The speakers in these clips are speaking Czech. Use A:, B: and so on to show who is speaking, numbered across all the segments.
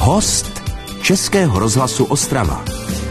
A: Host Českého rozhlasu Ostrava.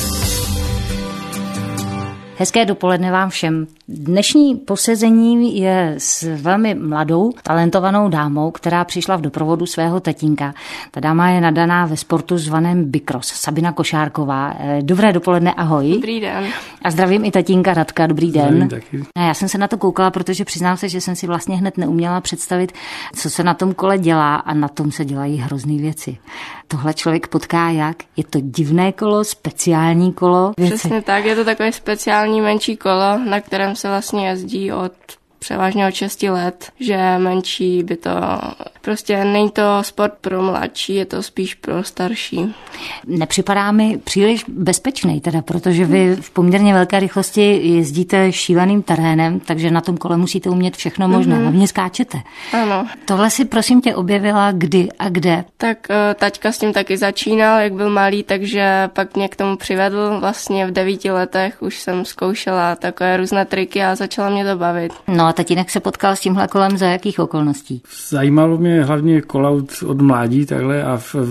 B: Hezké dopoledne vám všem. Dnešní posezení je s velmi mladou, talentovanou dámou, která přišla v doprovodu svého tatínka. Ta dáma je nadaná ve sportu zvaném bikros. Sabina Košárková. Dobré dopoledne, ahoj.
C: Dobrý den.
B: A zdravím i tatínka Radka, dobrý den.
D: Zdravím taky.
B: Já jsem se na to koukala, protože přiznám se, že jsem si vlastně hned neuměla představit, co se na tom kole dělá, a na tom se dělají hrozný věci. Tohle člověk potká jak? Je to divné kolo, speciální kolo?
C: Přesně tak, je to takové speciální menší kolo, na kterém se vlastně jezdí od převážně od 6 let, že menší by to, prostě není to sport pro mladší, je to spíš pro starší.
B: Nepřipadá mi příliš bezpečný teda, protože vy v poměrně velké rychlosti jezdíte šíleným terénem, takže na tom kole musíte umět všechno možné, hlavně skáčete.
C: Ano.
B: Tohle si prosím tě objevila kdy a kde?
C: Tak taťka s tím taky začínal, jak byl malý, takže pak mě k tomu přivedl. Vlastně v 9 letech už jsem zkoušela takové různé triky a začala mě to bavit.
B: No a tatínek se potkal s tímhle kolem za jakých okolností?
D: Zajímalo mě hlavně kola od mládí takhle a v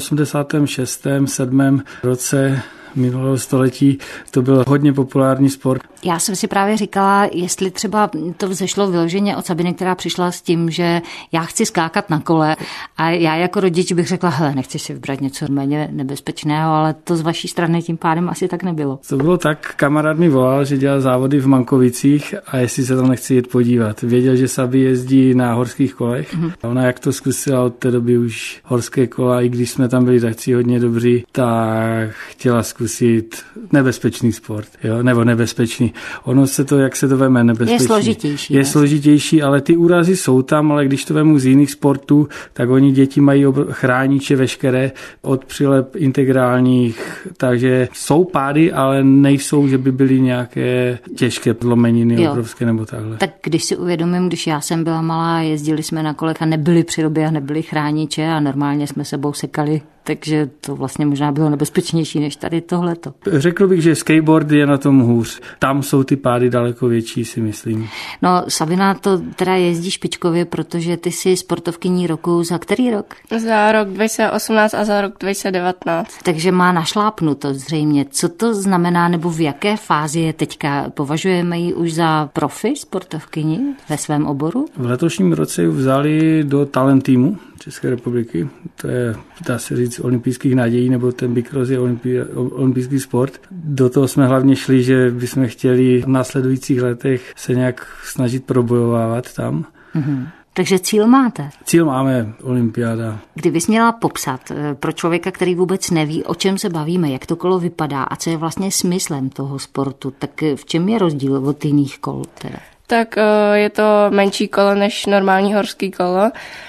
D: 86. 7. roce minulého století to byl hodně populární sport.
B: Já jsem si právě říkala, jestli třeba to vzešlo vyloženě od Sabiny, která přišla s tím, že já chci skákat na kole, a já jako rodič bych řekla, hele, nechci si vybrat něco méně nebezpečného, ale to z vaší strany tím pádem asi tak nebylo.
D: To bylo tak, kamarád mi volal, že dělal závody v Mankovicích a jestli se tam nechci jít podívat. Věděl, že Sabi jezdí na horských kolech. A ona jak to zkusila od té doby už horské kola, i když jsme tam byli takci hodně dobří, tak chtěla zkusit nebezpečný sport, jo, nebo nebezpečný. Ono se to, jak se to veme, nebezpečný.
B: Je složitější.
D: Je složitější, ale ty úrazy jsou tam, ale když to vemu z jiných sportů, tak oni děti mají chrániče veškeré od přilep integrálních, takže jsou pády, ale nejsou, že by byly nějaké těžké zlomeniny obrovské nebo takhle.
B: Tak když si uvědomím, když já jsem byla malá, jezdili jsme na kolech a nebyly přiroby a nebyly chrániče a normálně jsme sebou sekali, takže to vlastně možná bylo nebezpečnější než tady tohleto.
D: Řekl bych, že skateboard je na tom hůř. Tam jsou ty pády daleko větší, si myslím.
B: No, Sabina to teda jezdí špičkově, protože ty jsi sportovkyní roku za který rok?
C: Za rok 2018 a za rok 2019.
B: Takže má našlápnuto zřejmě. Co to znamená, nebo v jaké fázi je teďka? Považujeme ji už za profi sportovkyni ve svém oboru?
D: V letošním roce ji vzali do talent týmu České republiky. To je, dá se říct, olympijských nadějí, nebo ten bikros je olympijský sport. Do toho jsme hlavně šli, že bychom chtěli v následujících letech se nějak snažit probojovávat tam.
B: Takže cíl máte?
D: Cíl máme, olympiáda.
B: Kdybys měla popsat pro člověka, který vůbec neví, o čem se bavíme, jak to kolo vypadá a co je vlastně smyslem toho sportu, tak v čem je rozdíl od jiných kol teda?
C: Tak je to menší kolo než normální horský kolo.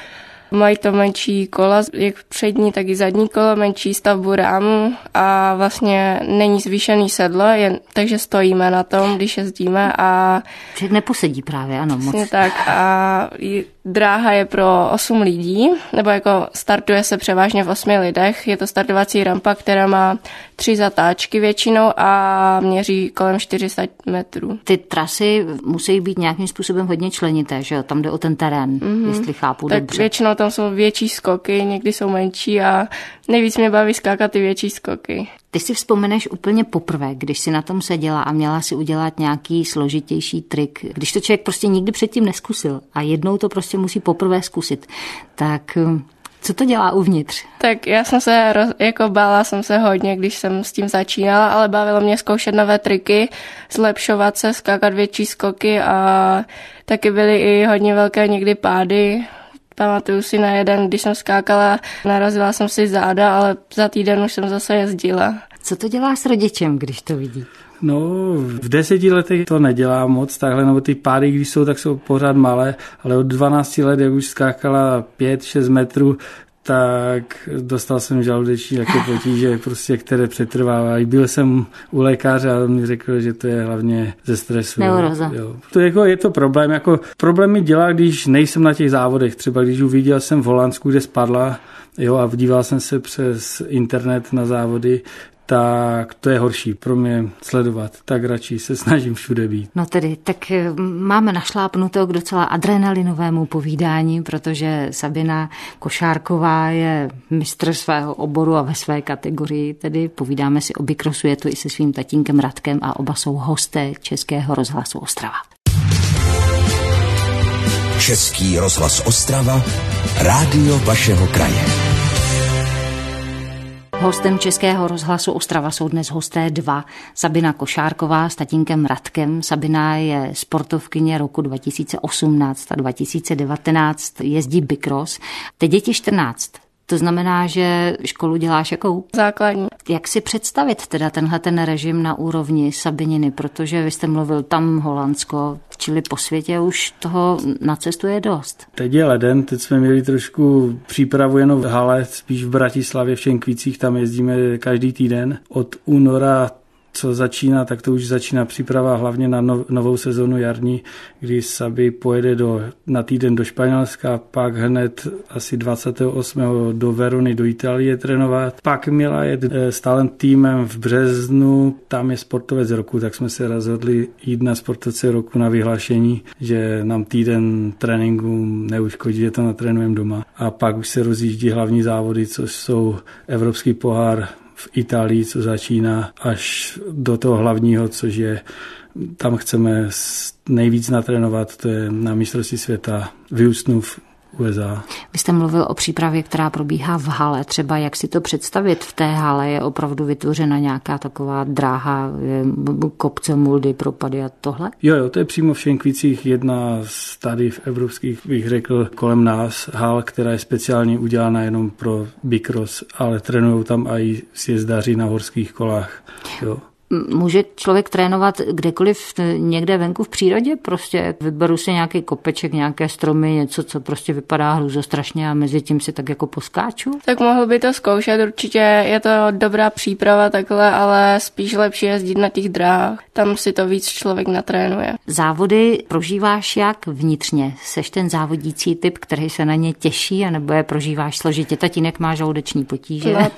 C: Mají to menší kola, jak přední, tak i zadní kolo, menší stavbu rámu a vlastně není zvýšený sedlo, takže stojíme na tom, když jezdíme a...
B: Člověk neposedí právě, ano, moc.
C: Tak a dráha je pro 8 lidí, nebo jako startuje se převážně v 8 lidech. Je to startovací rampa, která má 3 zatáčky většinou a měří kolem 400 metrů.
B: Ty trasy musí být nějakým způsobem hodně členité, že jo? Tam jde o ten terén, jestli chápu
C: tak
B: dobře.
C: Většinou tam jsou větší skoky, někdy jsou menší a nejvíc mě baví skákat ty větší skoky.
B: Ty si vzpomeneš úplně poprvé, když si na tom seděla a měla si udělat nějaký složitější trik, když to člověk prostě nikdy předtím neskusil a jednou to prostě musí poprvé zkusit, tak co to dělá uvnitř?
C: Tak já jsem se, bála jsem se hodně, když jsem s tím začínala, ale bavilo mě zkoušet nové triky, zlepšovat se, skákat větší skoky a taky byly i hodně velké někdy pády. Pamatuju si na jeden, když jsem skákala, narazila jsem si záda, ale za týden už jsem zase jezdila.
B: Co to dělá s rodičem, když to vidí?
D: No, v 10 letech to nedělá moc takhle, nebo ty pády, když jsou, tak jsou pořád malé, ale od 12 let, jak už skákala 5-6 metrů, tak dostal jsem žaludeční také potíže, prostě, které přetrvávají. Byl jsem u lékaře a on mi řekl, že to je hlavně ze stresu.
B: Neuroza.
D: Jo. Je to problém. Problém mi dělá, když nejsem na těch závodech. Třeba když uviděl jsem v Holandsku, kde spadla, a díval jsem se přes internet na závody, tak to je horší pro mě sledovat. Tak radši se snažím všude být.
B: No tedy, tak máme našlápnuto k docela adrenalinovému povídání, protože Sabina Košárková je mistr svého oboru a ve své kategorii, tedy povídáme si o bikrosu, je to i se svým tatínkem Radkem a oba jsou hosté Českého rozhlasu Ostrava.
A: Český rozhlas Ostrava, rádio vašeho kraje.
B: Hostem Českého rozhlasu Ostrava jsou dnes hosté dva. Sabina Košárková s tatínkem Radkem. Sabina je sportovkyně roku 2018 a 2019, jezdí bikros. Teď je ti 14. To znamená, že školu děláš jakou?
C: Základní.
B: Jak si představit teda tenhle ten režim na úrovni Sabininy, protože vy jste mluvil tam Holandsko, čili po světě už toho nacestuje dost.
D: Teď je leden, teď jsme měli trošku přípravu jenom v hale, spíš v Bratislavě, v Šenkvicích, tam jezdíme každý týden. Od února co začíná, tak to už začíná příprava hlavně na novou sezonu jarní, kdy Sabi pojede na týden do Španělska, pak hned asi 28. do Verony do Itálie trénovat. Pak měla jet s talent týmem v březnu, tam je sportovec roku, tak jsme se rozhodli jít na sportovce roku na vyhlášení, že nám týden tréninku neuškodí, že to natrénujeme doma. A pak už se rozjíždí hlavní závody, což jsou Evropský pohár v Itálii, co začíná, až do toho hlavního, což je, tam chceme nejvíc natrénovat, to je na mistrovství světa v Houstonu v USA.
B: Vy jste mluvil o přípravě, která probíhá v hale. Třeba jak si to představit v té hale? Je opravdu vytvořena nějaká taková dráha, kopce, muldy, propady a tohle?
D: Jo, to je přímo v Šenkvicích jedna z tady v evropských, bych řekl, kolem nás hal, která je speciálně udělána jenom pro bikros, ale trénujou tam i sjezdaři na horských kolách. Jo.
B: Může člověk trénovat kdekoliv někde venku v přírodě? Prostě vyberu si nějaký kopeček, nějaké stromy, něco, co prostě vypadá hrůzostrašně a mezi tím si tak jako poskáču?
C: Tak mohl by to zkoušet, určitě je to dobrá příprava takhle, ale spíš lepší jezdit na těch dráhách. Tam si to víc člověk natrénuje.
B: Závody prožíváš jak vnitřně? Seš ten závodící typ, který se na ně těší, anebo je prožíváš složitě? Tatínek má žaludeční potíže.
C: No,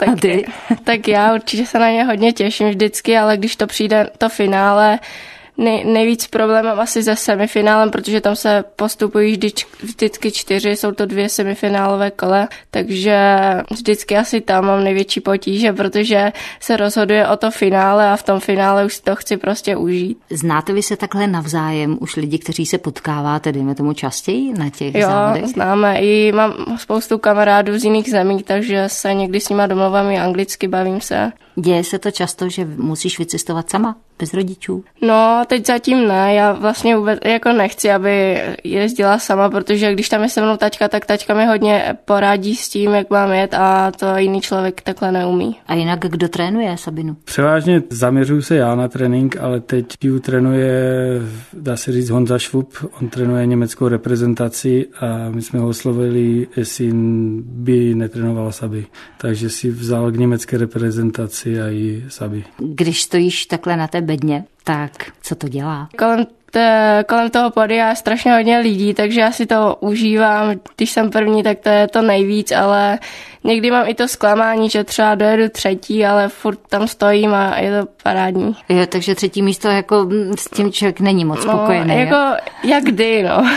C: tak já určitě se na ně hodně těším vždycky, ale když to přijde to finále, nejvíc problémem asi se semifinálem, protože tam se postupují vždycky 4, jsou to 2 semifinálové kole, takže vždycky asi tam mám největší potíže, protože se rozhoduje o to finále a v tom finále už to chci prostě užít.
B: Znáte vy se takhle navzájem už lidi, kteří se potkáváte, dejme tomu častěji na těch závodech?
C: Jo, známe. I mám spoustu kamarádů z jiných zemí, takže se někdy s nima domluvám i anglicky, bavím se.
B: Děje se to často, že musíš vycestovat sama, bez rodičů?
C: No, teď zatím ne. Já vlastně vůbec jako nechci, aby jezdila sama, protože když tam je se mnou taťka, tak taťka mi hodně poradí s tím, jak mám jet a to jiný člověk takhle neumí.
B: A jinak kdo trénuje Sabinu?
D: Převážně zaměřuju se já na trénink, ale teď ji trénuje, dá se říct, Honza Schwub. On trénuje německou reprezentaci a my jsme ho oslovili, jestli by netrénovala Sabi. Takže si vzal k německé reprezentaci a i Sabi.
B: Když stojíš takhle na té bedně, tak co to dělá?
C: Kolem toho podia je strašně hodně lidí, takže já si to užívám. Když jsem první, tak to je to nejvíc, ale někdy mám i to zklamání, že třeba dojedu 3, ale furt tam stojím a je to parádní.
B: Jo, takže 3. místo jako s tím člověk není moc spokojený.
C: No, jako jak kdy, no.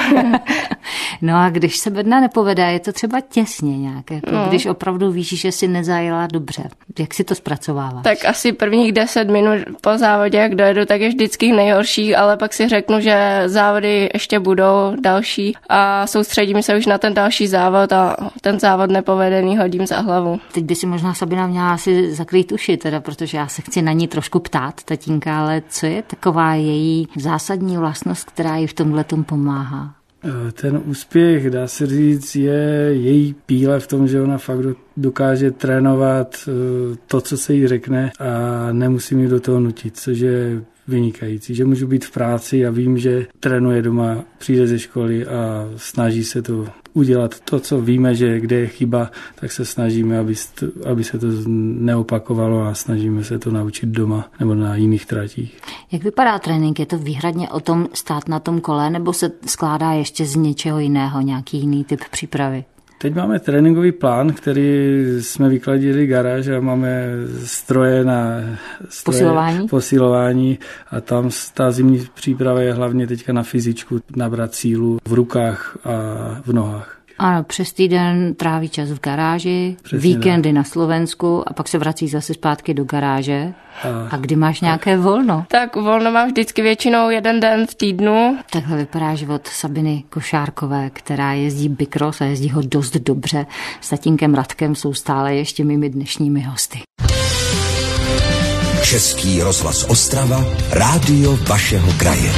B: No a když se bedna nepovede, je to třeba těsně nějak, jako když opravdu víš, že si nezajela dobře. Jak si to zpracováváš?
C: Tak asi prvních 10 minut po závodě, jak dojedu, tak je vždycky nejhorší, ale pak si řeknu, že závody ještě budou další a soustředím se už na ten další závod a ten závod nepovedený hodím za hlavu.
B: Teď by si možná Sabina měla asi zakrýt uši, teda, protože já se chci na ní trošku ptát, tatínka, ale co je taková její zásadní vlastnost, která jí v tomhletom pomáhá?
D: Ten úspěch, dá se říct, je její píle v tom, že ona fakt dokáže trénovat to, co se jí řekne a nemusí mě do toho nutit, což je vynikající, že můžu být v práci a vím, že trénuje doma, přijde ze školy a snaží se to udělat to, co víme, že kde je chyba, tak se snažíme, aby se to neopakovalo a snažíme se to naučit doma nebo na jiných tratích.
B: Jak vypadá trénink? Je to výhradně o tom stát na tom kole nebo se skládá ještě z něčeho jiného, nějaký jiný typ přípravy?
D: Teď máme tréninkový plán, který jsme vykladili garáž a máme stroje na posilování a tam ta zimní příprava je hlavně teďka na fyzičku, nabrat sílu v rukách a v nohách.
B: Ano, přes týden tráví čas v garáži, víkendy na Slovensku a pak se vrací zase zpátky do garáže. A kdy máš nějaké volno?
C: Tak volno mám vždycky většinou jeden den v týdnu.
B: Takhle vypadá život Sabiny Košárkové, která jezdí bikros a jezdí ho dost dobře. S tatínkem Radkem jsou stále ještě mými dnešními hosty.
A: Český rozhlas Ostrava, rádio vašeho kraje.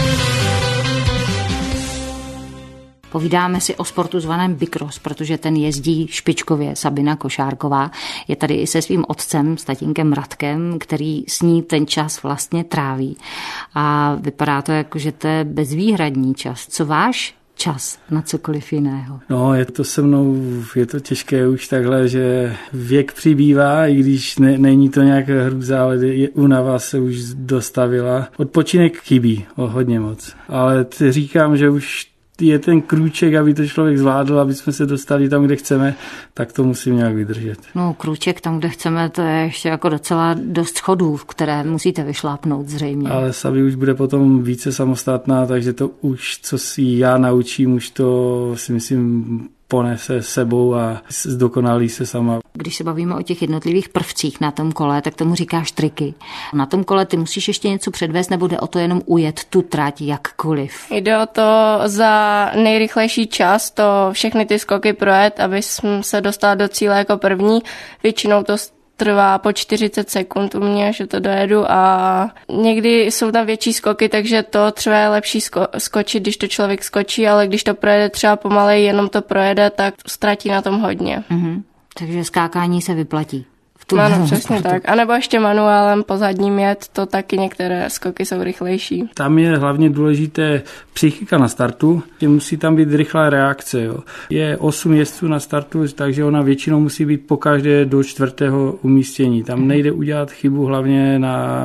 B: Povídáme si o sportu zvaném bikros, protože ten jezdí špičkově. Sabina Košárková je tady i se svým otcem, s tatínkem Radkem, který s ní ten čas vlastně tráví. A vypadá to jako, že to je bezvýhradní čas. Co váš čas na cokoliv jiného?
D: No, je to se mnou, je to těžké už takhle, že věk přibývá, i když není to nějak hrůza, ale únava se už dostavila. Odpočinek chybí hodně moc. Ale říkám, že už je ten krůček, aby to člověk zvládl, aby jsme se dostali tam, kde chceme, tak to musím nějak vydržet.
B: No, krůček tam, kde chceme, to je ještě jako docela dost schodů, které musíte vyšlápnout zřejmě. Ale
D: Sabi už bude potom více samostatná, takže to už, co si já naučím, už to si myslím ponese sebou a zdokonalí se sama.
B: Když se bavíme o těch jednotlivých prvcích na tom kole, tak tomu říkáš triky. Na tom kole ty musíš ještě něco předvést, nebo jde o to jenom ujet tu trať jakkoliv?
C: Jde o to za nejrychlejší čas, to všechny ty skoky projet, aby se dostal do cíle jako první. Většinou to trvá po 40 sekund u mě, že to dojedu a někdy jsou tam větší skoky, takže to třeba je lepší skočit, když to člověk skočí, ale když to projede třeba pomalej, jenom to projede, tak ztratí na tom hodně.
B: Takže skákání se vyplatí.
C: Ano, přesně tak. A nebo ještě manuálem po zadním jet, to taky některé skoky jsou rychlejší.
D: Tam je hlavně důležité psychika na startu, že musí tam být rychlá reakce. Jo. Je 8 jezdců na startu, takže ona většinou musí být pokaždé do 4. umístění. Tam nejde udělat chybu hlavně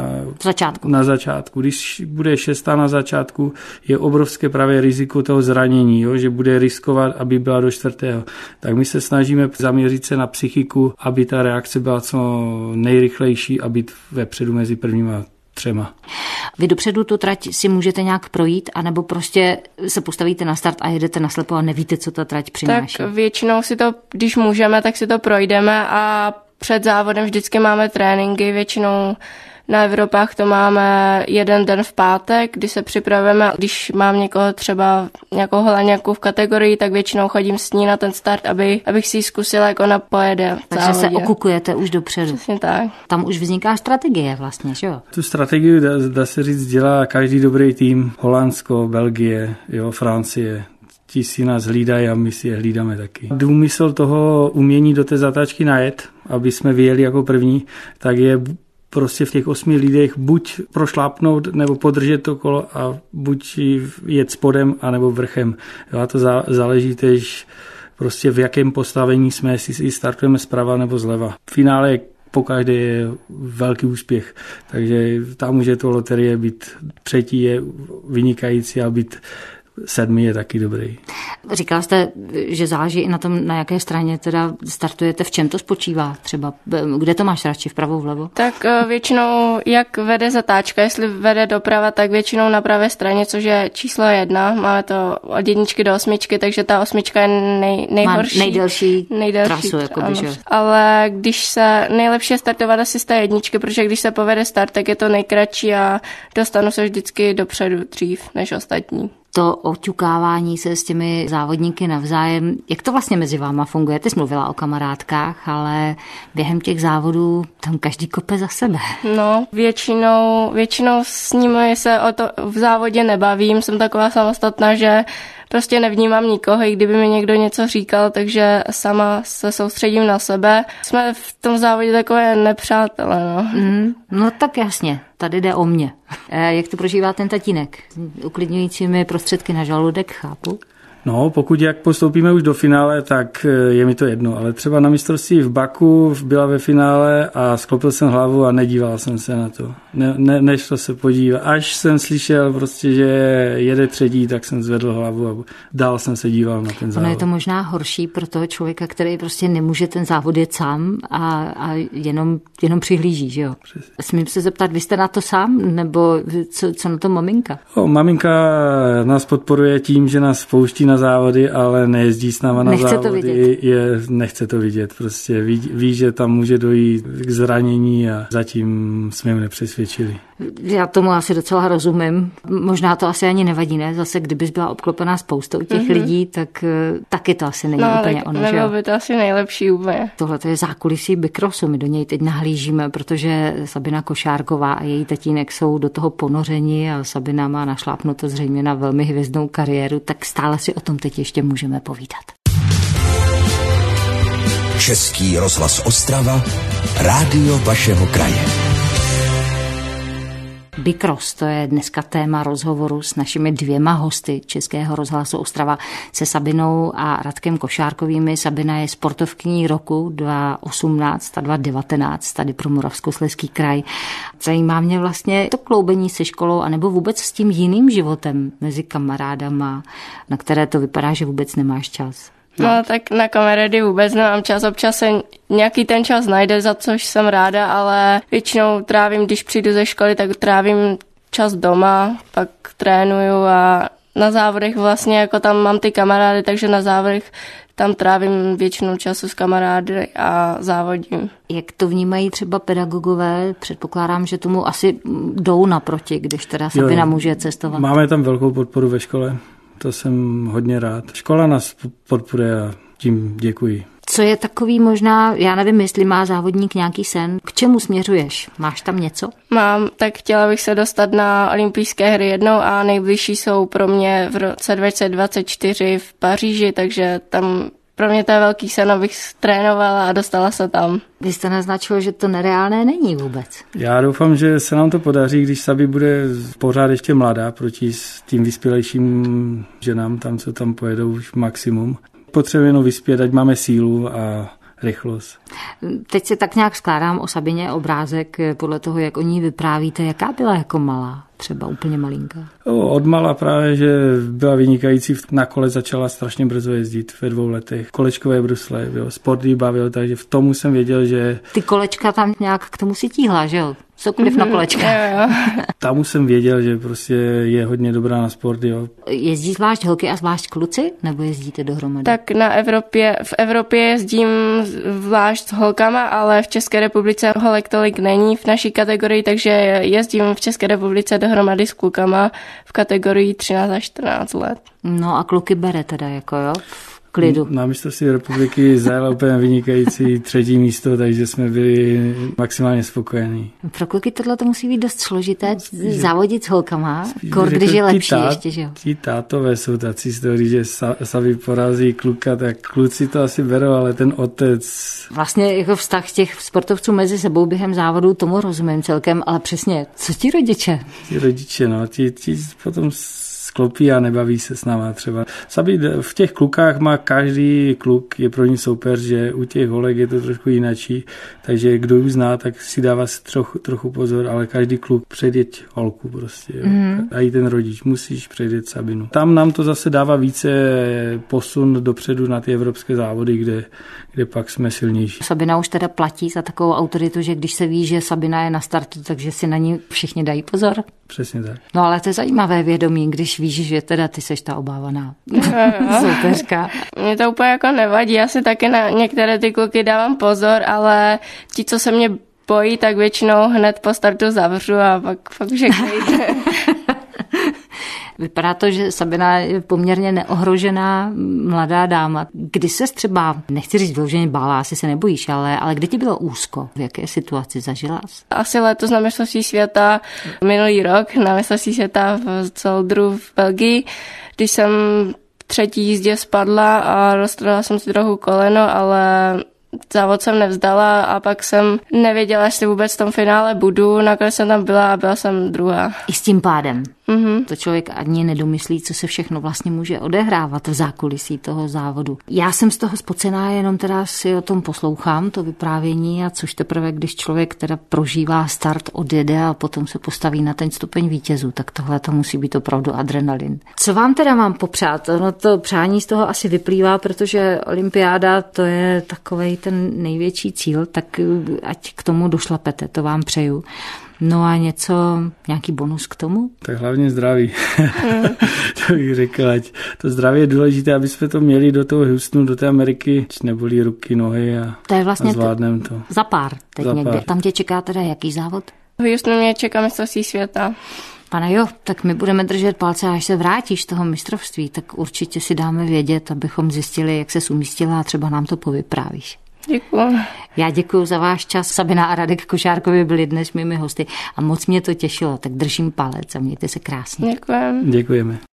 D: na začátku. Když bude 6. na začátku, je obrovské právě riziko toho zranění, jo, že bude riskovat, aby byla do 4. Tak my se snažíme zaměřit se na psychiku, aby ta reakce byla co nejrychlejší a být vepředu mezi prvníma 3.
B: Vy dopředu tu trať si můžete nějak projít, anebo prostě se postavíte na start a jedete naslepo a nevíte, co ta trať přináší?
C: Tak většinou si to, když můžeme, tak si to projdeme a před závodem vždycky máme tréninky, většinou na Evropách to máme jeden den v pátek, kdy se připravujeme. Když mám někoho třeba nějakou holaňaku v kategorii, tak většinou chodím s ní na ten start, abych si ji zkusila, jak ona pojede.
B: Takže se okukujete už dopředu.
C: Přesně tak.
B: Tam už vzniká strategie vlastně, že jo?
D: Tu strategii dá se říct dělá každý dobrý tým. Holandsko, Belgie, jo, Francie. Ti si nás hlídají a my si je hlídáme taky. Důmysl toho umění do té zatáčky najet, aby jsme vyjeli jako první, tak je prostě v těch 8 lidech buď prošlápnout nebo podržet to kolo a buď jet spodem anebo vrchem. Jo, a to záleží tež prostě v jakém postavení jsme, jestli startujeme zprava nebo zleva. V finále pokaždé je velký úspěch, takže tam může to loterie být 3. je vynikající a být 7. je taky dobrý.
B: Říkala jste, že záleží i na tom, na jaké straně teda startujete, v čem to spočívá třeba, kde to máš radši, vpravo, vlevo?
C: Tak většinou, jak vede zatáčka, jestli vede doprava, tak většinou na pravé straně, což je číslo 1, máme to od 1 do 8, takže ta 8 je nejhorší.
B: Má nejdelší trasu, jakoby, že?
C: Ale když se nejlepší startovat asi z té 1, protože když se povede start, tak je to nejkratší a dostanu se vždycky dopředu dřív než ostatní.
B: To oťukávání se s těmi závodníky navzájem, jak to vlastně mezi váma funguje? Ty jsi mluvila o kamarádkách, ale během těch závodů tam každý kope za sebe.
C: No, většinou s nimi se o to v závodě nebavím, jsem taková samostatná, že prostě nevnímám nikoho, i kdyby mi někdo něco říkal, takže sama se soustředím na sebe. Jsme v tom závodě takové nepřátelé, no.
B: No tak jasně, tady jde o mě. Jak to prožívá ten tatínek? Uklidňujícími prostředky na žaludek, chápu?
D: No, pokud jak postoupíme už do finále, tak je mi to jedno, ale třeba na mistrovství v Baku byla ve finále a sklopil jsem hlavu a nedíval jsem se na to. Nešlo se podívat. Až jsem slyšel prostě, že jede třetí, tak jsem zvedl hlavu a dál jsem se díval na ten závod.
B: Ono je to možná horší pro toho člověka, který prostě nemůže ten závod jet sám a jenom přihlíží, že jo? Přesně. Smím se zeptat, vy jste na to sám, nebo co na to maminka?
D: Maminka nás podporuje tím, že nás pouští na závody, ale nejezdí s náma na
B: nechce
D: závody.
B: To vidět.
D: Nechce to vidět. Prostě ví, že tam může dojít k zranění a zatím jsme ho nepřesvědčili.
B: Já tomu asi docela rozumím. Možná to asi ani nevadí, ne? Zase, kdybys byla obklopená spoustou těch lidí, tak taky to asi není úplně ono, že?
C: Nebylo by to asi nejlepší úplně.
B: Tohle to je zákulisí bikrosu, my do něj teď nahlížíme, protože Sabina Košárková a její tatínek jsou do toho ponořeni a Sabina má našlápnuto zřejmě na velmi hvězdnou kariéru, tak stále si o tom teď ještě můžeme povídat.
A: Český rozhlas Ostrava, rádio vašeho kraje.
B: Bikros, to je dneska téma rozhovoru s našimi 2 hosty Českého rozhlasu Ostrava, se Sabinou a Radkem Košárkovými. Sabina je sportovkyní roku 2018 a 2019 tady pro Moravskoslezský kraj. Zajímá mě vlastně to kloubení se školou anebo vůbec s tím jiným životem mezi kamarádama, na které to vypadá, že vůbec nemáš čas.
C: No tak na kamarády vůbec nemám čas, občas se nějaký ten čas najde, za což jsem ráda, ale většinou trávím, když přijdu ze školy, tak trávím čas doma, pak trénuju a na závodech vlastně jako tam mám ty kamarády, takže na závodech tam trávím většinu času s kamarády a závodím.
B: Jak to vnímají třeba pedagogové? Předpokládám, že tomu asi jdou naproti, když teda Sabina může cestovat.
D: Máme tam velkou podporu ve škole. To jsem hodně rád. Škola nás podporuje a tím děkuji.
B: Co je takový možná, já nevím, jestli má závodník nějaký sen, k čemu směřuješ? Máš tam něco?
C: Mám, tak chtěla bych se dostat na olympijské hry jednou a nejbližší jsou pro mě v roce 2024 v Paříži, takže tam pro mě to je velký sen, abych trénovala a dostala se tam.
B: Vy jste naznačil, že to nereálné není vůbec.
D: Já doufám, že se nám to podaří, když Sabi bude pořád ještě mladá proti s tím vyspělejším ženám, tam, co tam pojedou už maximum. Potřebujeme jenom vyspět, ať máme sílu a rychlost.
B: Teď si tak nějak skládám o Sabině obrázek podle toho, jak o ní vyprávíte. Jaká byla jako malá? Třeba úplně malinká.
D: Od mala právě, že byla vynikající. Na kole začala strašně brzo jezdit ve 2 letech. Kolečkové brusle, jo, sport jí bavil, takže v tomu jsem věděl, že...
B: Ty kolečka tam nějak k tomu si tíhla, že jo? Cokoliv na kolečka.
D: Tam jsem věděl, že prostě je hodně dobrá na sport, jo.
B: Jezdí zvlášť holky a zvlášť kluci, nebo jezdíte dohromady?
C: Tak v Evropě jezdím zvlášť s holkama, ale v České republice holek tolik není v naší kategorii, takže jezdím v České republice dohromady s klukama v kategorii 13 až 14 let.
B: No a kluky bere teda jako jo? Klidu.
D: Na mistrovství republiky zajela úplně vynikající 3. místo, takže jsme byli maximálně spokojení.
B: Pro kluky tohle to musí být dost složité závodit s holkama, když je lepší ještě, že jo?
D: Ti tátové jsou tací z toho, když Sabi porazí kluka, tak kluci to asi berou, ale ten otec...
B: Vlastně jako vztah těch sportovců mezi sebou během závodu, tomu rozumím celkem, ale přesně, co ti rodiče?
D: Ti rodiče, no, ti potom sklopí a nebaví se s náma třeba. Sabi v těch klukách má každý kluk, je pro ní soupeř, že u těch holek je to trošku jinačí, takže kdo ji zná, tak si dává trochu pozor, ale každý kluk předjeď holku prostě. Jo. A i ten rodič, musíš předjet Sabinu. Tam nám to zase dává více posun dopředu na ty evropské závody, kde pak jsme silnější.
B: Sabina už teda platí za takovou autoritu, že když se ví, že Sabina je na startu, takže si na ní všichni dají pozor.
D: Přesně tak.
B: No ale to je zajímavé vědomí, když víš, že teda ty seš ta obávaná soupeřka.
C: Mě to úplně jako nevadí, já si taky na některé ty kluky dávám pozor, ale ti, co se mě bojí, tak většinou hned po startu zavřu a pak žegnejte.
B: Vypadá to, že Sabina je poměrně neohrožená mladá dáma. Kdy ses třeba, nechci říct vyloženě bála, asi se nebojíš, ale kdy ti bylo úzko? V jaké situaci zažila jsi?
C: Asi letos na mistrovství světa, minulý rok na mistrovství světa v Zoldru v Belgii, když jsem v 3. jízdě spadla a roztrhla jsem si trochu koleno, ale závod jsem nevzdala a pak jsem nevěděla, jestli vůbec v tom finále budu. Nakonec jsem tam byla a byla jsem druhá.
B: I s tím pádem? To člověk ani nedomyslí, co se všechno vlastně může odehrávat v zákulisí toho závodu. Já jsem z toho spocená, jenom teda si o tom poslouchám, to vyprávění, a což teprve, když člověk teda prožívá start, odjede a potom se postaví na ten stupeň vítězů, tak tohle to musí být opravdu adrenalin. Co vám teda mám popřát? No to přání z toho asi vyplývá, protože olympiáda to je takovej ten největší cíl, tak ať k tomu došlapete, to vám přeju. No a nějaký bonus k tomu?
D: Tak hlavně zdraví. To bych řekl, ať to zdraví je důležité, aby jsme to měli do toho Houstonu, do té Ameriky, nebolí ruky, nohy a
B: to je vlastně
D: zvládneme to.
B: Za pár teď
D: za
B: někde.
D: Pár.
B: Tam tě čeká teda jaký závod?
C: V Houstonu mě čeká mistrovství světa.
B: Pane jo, tak my budeme držet palce, až se vrátíš z toho mistrovství, tak určitě si dáme vědět, abychom zjistili, jak se umístila a třeba nám to povyprávíš.
C: Děkuji.
B: Já děkuji za váš čas. Sabina a Radek Košárkovi byli dnes mými hosty a moc mě to těšilo, tak držím palec a mějte se krásně.
C: Děkujeme.
D: Děkujeme.